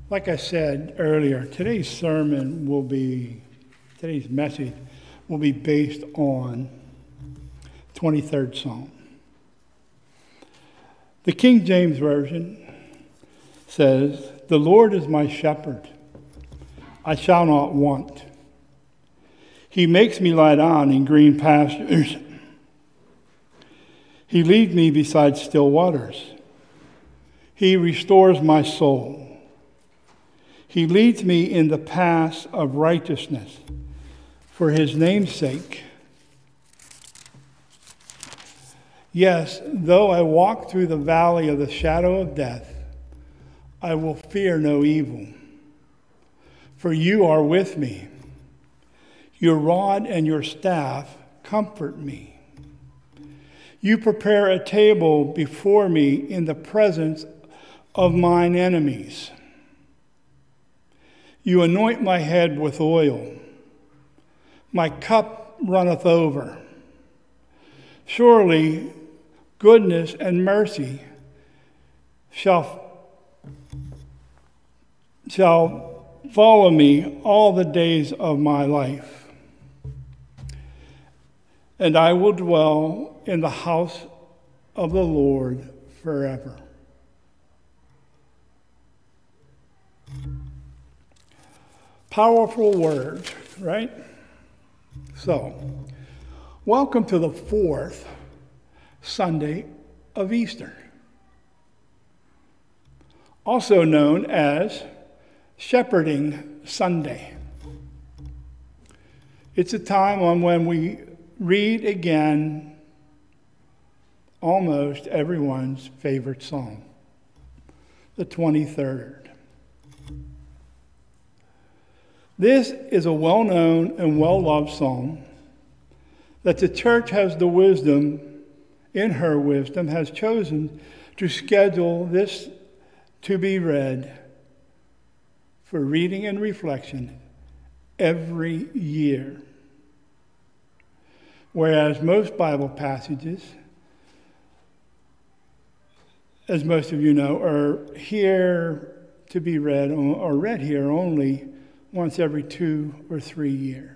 Like I said earlier, today's message will be based on 23rd Psalm. The King James Version says, "The Lord is my shepherd, I shall not want. He makes me lie down in green pastures. He leads me beside still waters. He restores my soul. He leads me in the paths of righteousness for his name's sake. Yes, though I walk through the valley of the shadow of death, I will fear no evil, for you are with me. Your rod and your staff comfort me. You prepare a table before me in the presence of mine enemies. You anoint my head with oil. My cup runneth over. Surely goodness and mercy shall follow me all the days of my life, and I will dwell in the house of the Lord forever." Powerful words, right? So, welcome to the fourth Sunday of Easter, also known as Shepherding Sunday. It's a time when we read again almost everyone's favorite psalm, the 23rd. This is a well-known and well-loved psalm that the church has the wisdom, in her wisdom, has chosen to schedule this to be read for reading and reflection every year. Whereas most Bible passages, as most of you know, are here to be read or read here only once every 2 or 3 years.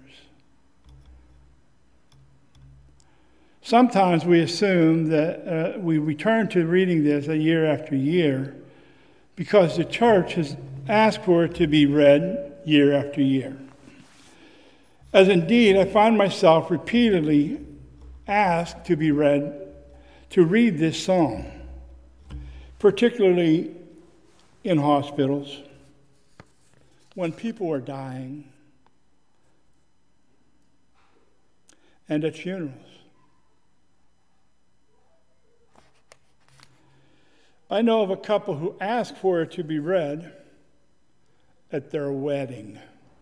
Sometimes we assume that we return to reading this year after year because the church has asked for it to be read year after year. As indeed, I find myself repeatedly asked to read this psalm, particularly in hospitals, when people are dying, and at funerals. I know of a couple who asked for it to be read at their wedding.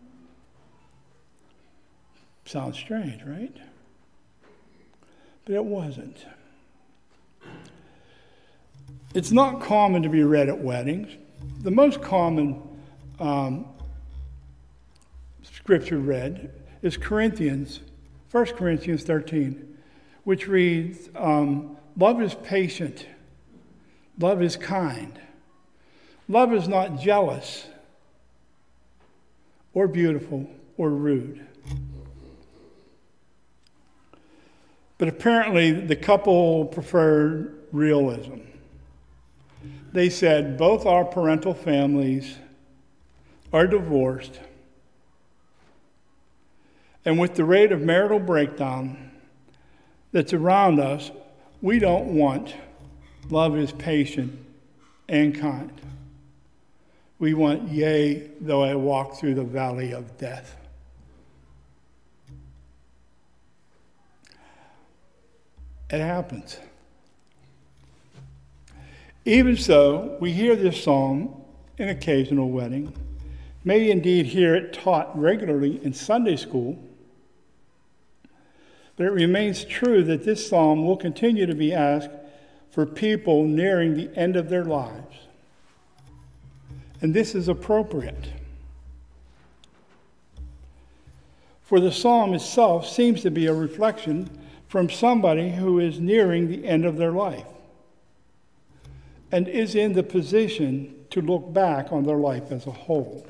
Sounds strange, right? But it wasn't. It's not common to be read at weddings. The most common scripture read is 1 Corinthians 13, which reads, "Love is patient. Love is kind. Love is not jealous or beautiful or rude." But apparently the couple preferred realism. They said both our parental families are divorced, and with the rate of marital breakdown that's around us, we don't want love is patient and kind. We want, yea, though I walk through the valley of death. It happens. Even so, we hear this psalm in occasional wedding, may indeed hear it taught regularly in Sunday school, but it remains true that this psalm will continue to be asked for people nearing the end of their lives. And this is appropriate. For the psalm itself seems to be a reflection from somebody who is nearing the end of their life and is in the position to look back on their life as a whole.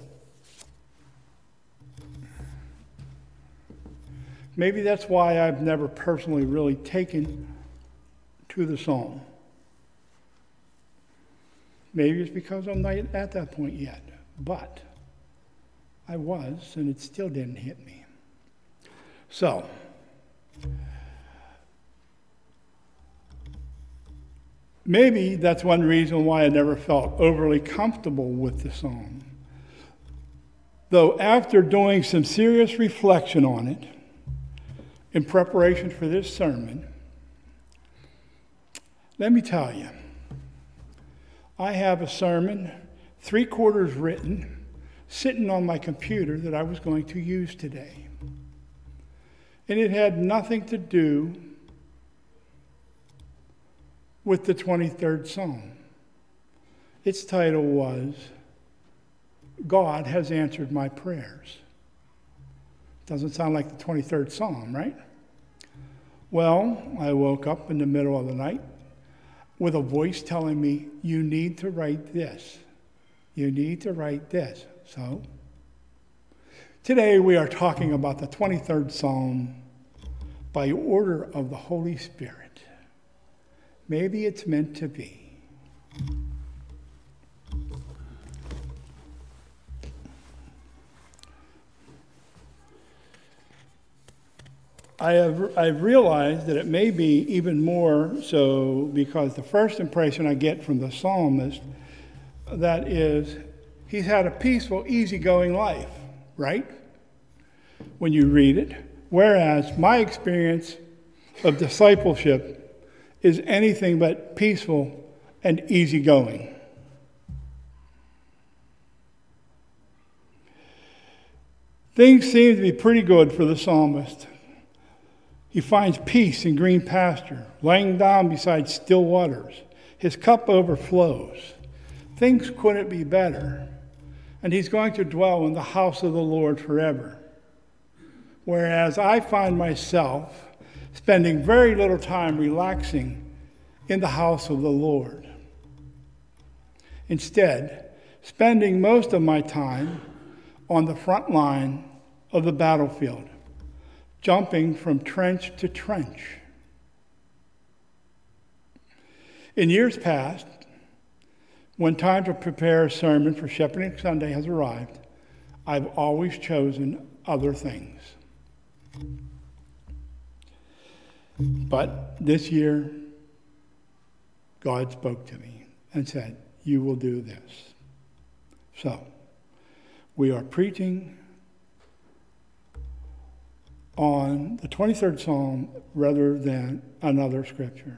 Maybe that's why I've never personally really taken to the psalm. Maybe it's because I'm not at that point yet, but I was, and it still didn't hit me. So, maybe that's one reason why I never felt overly comfortable with the psalm. Though after doing some serious reflection on it, in preparation for this sermon, let me tell you, I have a sermon, 3/4 written, sitting on my computer that I was going to use today. And it had nothing to do with the 23rd Psalm. Its title was, God Has Answered My Prayers. Doesn't sound like the 23rd Psalm, right? Well, I woke up in the middle of the night with a voice telling me, you need to write this. You need to write this. So, today we are talking about the 23rd Psalm by order of the Holy Spirit. Maybe it's meant to be. I've realized that it may be even more so because the first impression I get from the psalmist, that is, he's had a peaceful, easygoing life, right? When you read it. Whereas my experience of discipleship is anything but peaceful and easygoing. Things seem to be pretty good for the psalmist. He finds peace in green pasture, laying down beside still waters. His cup overflows. Things couldn't be better. And he's going to dwell in the house of the Lord forever. Whereas I find myself spending very little time relaxing in the house of the Lord. Instead, spending most of my time on the front line of the battlefield, jumping from trench to trench. In years past, when time to prepare a sermon for Shepherding Sunday has arrived, I've always chosen other things. But this year, God spoke to me and said, you will do this. So, we are preaching on the 23rd Psalm rather than another scripture.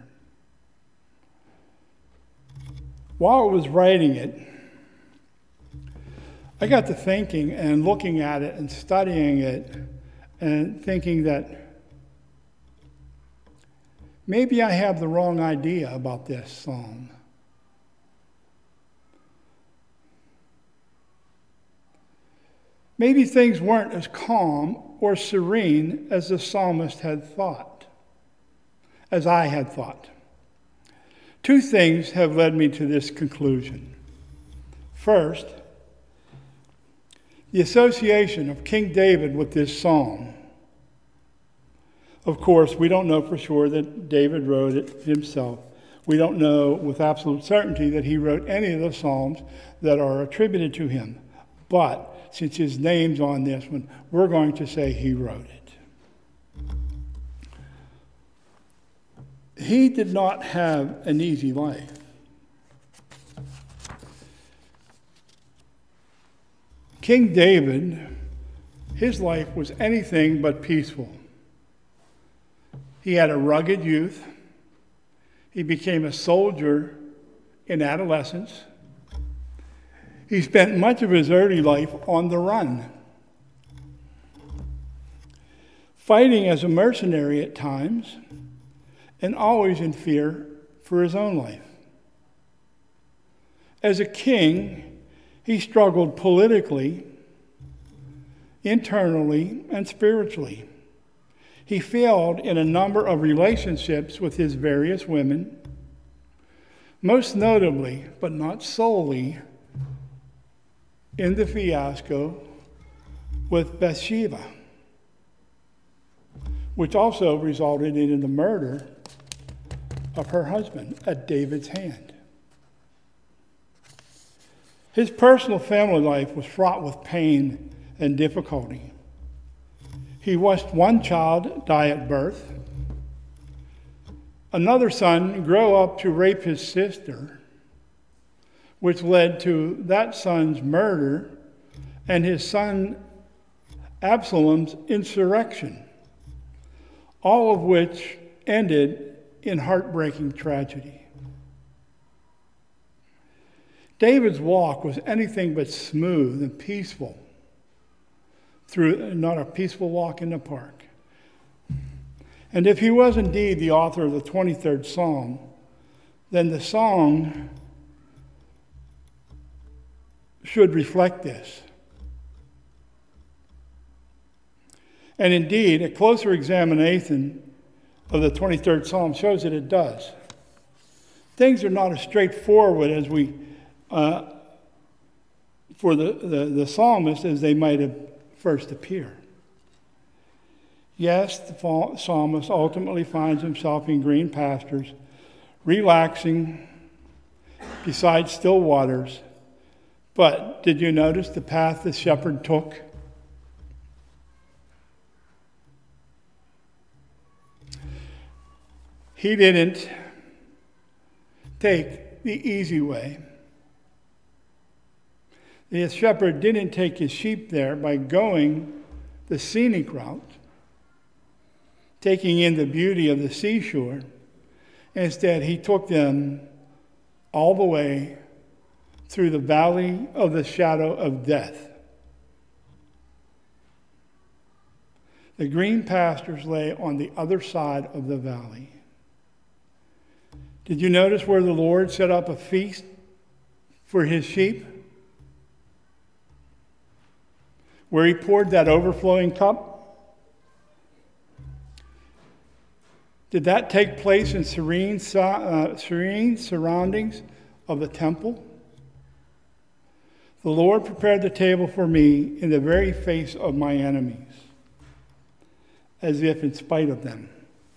While I was writing it, I got to thinking and looking at it and studying it and thinking that maybe I have the wrong idea about this psalm. Maybe things weren't as calm or serene as the psalmist had thought, as I had thought. Two things have led me to this conclusion. First, the association of King David with this psalm. Of course, we don't know for sure that David wrote it himself. We don't know with absolute certainty that he wrote any of the psalms that are attributed to him. But since his name's on this one, we're going to say he wrote it. He did not have an easy life. King David, his life was anything but peaceful. He had a rugged youth. He became a soldier in adolescence. He spent much of his early life on the run, fighting as a mercenary at times, and always in fear for his own life. As a king, he struggled politically, internally, and spiritually. He failed in a number of relationships with his various women, most notably, but not solely, in the fiasco with Bathsheba, which also resulted in the murder of her husband at David's hand. His personal family life was fraught with pain and difficulty. He watched one child die at birth, another son grow up to rape his sister, which led to that son's murder and his son Absalom's insurrection, all of which ended in heartbreaking tragedy. David's walk was anything but smooth and peaceful, not a peaceful walk in the park. And if he was indeed the author of the 23rd Psalm, then the song should reflect this. And indeed, a closer examination of the 23rd Psalm shows that it does. Things are not as straightforward as for the psalmist as they might have first appear. Yes, the psalmist ultimately finds himself in green pastures, relaxing beside still waters. But did you notice the path the shepherd took? He didn't take the easy way. The shepherd didn't take his sheep there by going the scenic route, taking in the beauty of the seashore. Instead, he took them all the way through the valley of the shadow of death. The green pastures lay on the other side of the valley. Did you notice where the Lord set up a feast for his sheep? Where he poured that overflowing cup? Did that take place in serene surroundings of the temple? The Lord prepared the table for me in the very face of my enemies, as if in spite of them.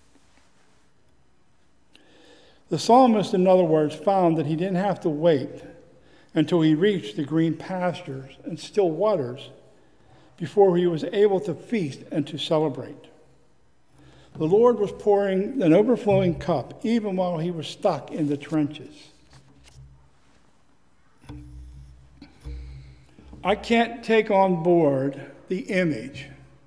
The psalmist, in other words, found that he didn't have to wait until he reached the green pastures and still waters before he was able to feast and to celebrate. The Lord was pouring an overflowing cup even while he was stuck in the trenches. I can't take on board the image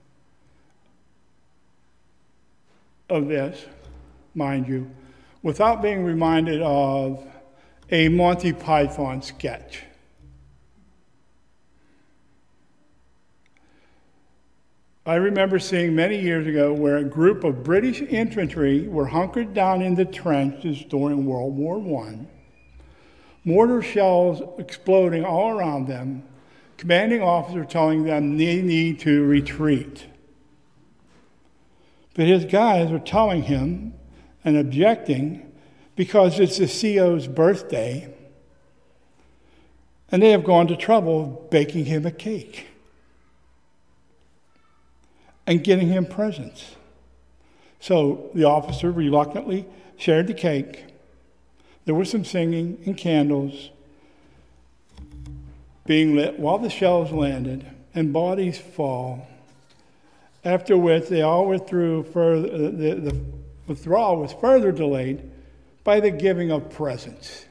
of this, mind you, without being reminded of a Monty Python sketch. I remember seeing many years ago where a group of British infantry were hunkered down in the trenches during World War I, mortar shells exploding all around them, commanding officer telling them they need to retreat. But his guys were telling him and objecting because it's the CO's birthday, and they have gone to trouble of baking him a cake and getting him presents. So the officer reluctantly shared the cake. There was some singing and candles being lit while the shells landed and bodies fall, after which they all withdrew further. The withdrawal was further delayed by the giving of presents.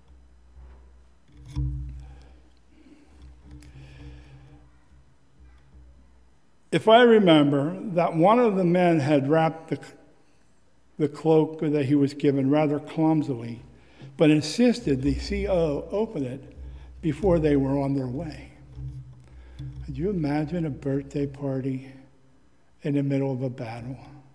If I remember that one of the men had wrapped the cloak that he was given rather clumsily, but insisted the CO open it before they were on their way. Could you imagine a birthday party in the middle of a battle?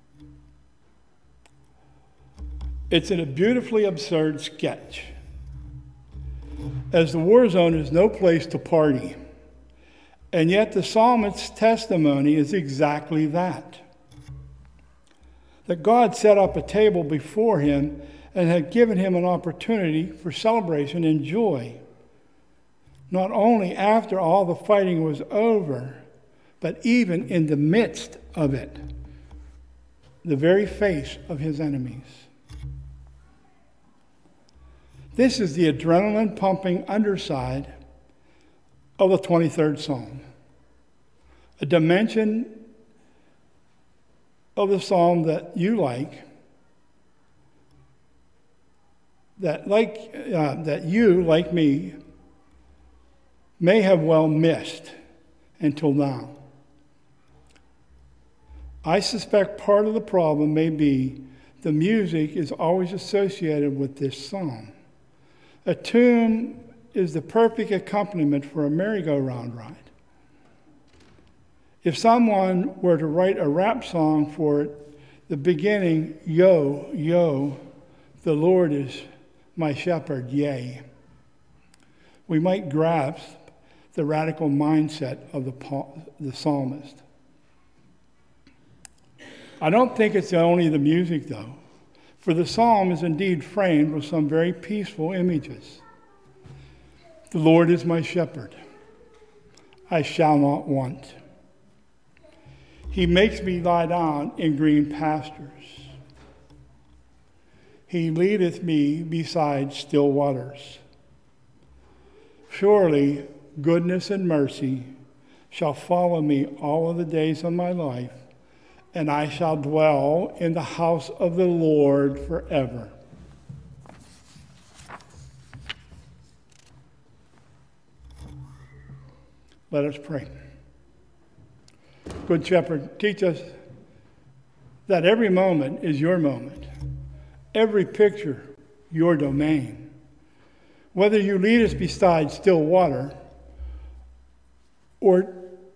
It's a beautifully absurd sketch, as the war zone is no place to party. And yet the psalmist's testimony is exactly that. That God set up a table before him and had given him an opportunity for celebration and joy, not only after all the fighting was over, but even in the midst of it, the very face of his enemies. This is the adrenaline-pumping underside of the 23rd Psalm, a dimension of the psalm that you like, that you, like me, may have well missed until now. I suspect part of the problem may be the music is always associated with this psalm. A tune is the perfect accompaniment for a merry-go-round ride. If someone were to write a rap song for it, the beginning, yo, yo, the Lord is my shepherd, yea, we might grasp the radical mindset of the psalmist. I don't think it's only the music, though, for the psalm is indeed framed with some very peaceful images. The Lord is my shepherd. I shall not want. He makes me lie down in green pastures. He leadeth me beside still waters. Surely goodness and mercy shall follow me all of the days of my life, and I shall dwell in the house of the Lord forever. Let us pray. Good Shepherd, teach us that every moment is your moment, every picture your domain. Whether you lead us beside still water or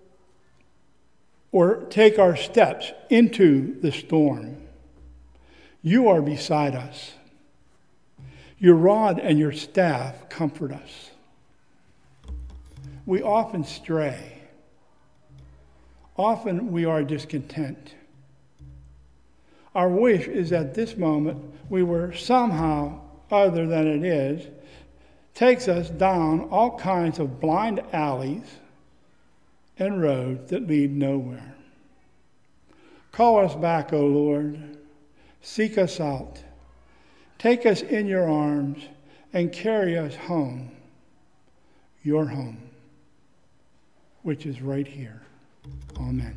take our steps into the storm, you are beside us. Your rod and your staff comfort us. We often stray. Often we are discontent. Our wish is at this moment we were somehow other than it is, takes us down all kinds of blind alleys and roads that lead nowhere. Call us back, O Lord. Seek us out. Take us in your arms and carry us home, your home, which is right here. Amen.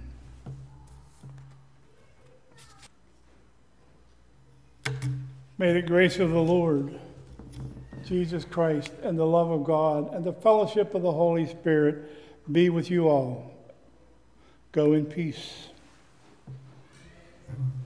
May the grace of the Lord Jesus Christ and the love of God and the fellowship of the Holy Spirit be with you all. Go in peace.